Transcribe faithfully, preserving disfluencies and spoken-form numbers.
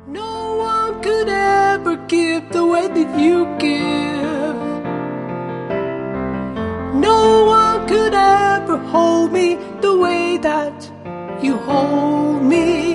No one could ever give the way that you give. No one could ever hold me the way that you hold me.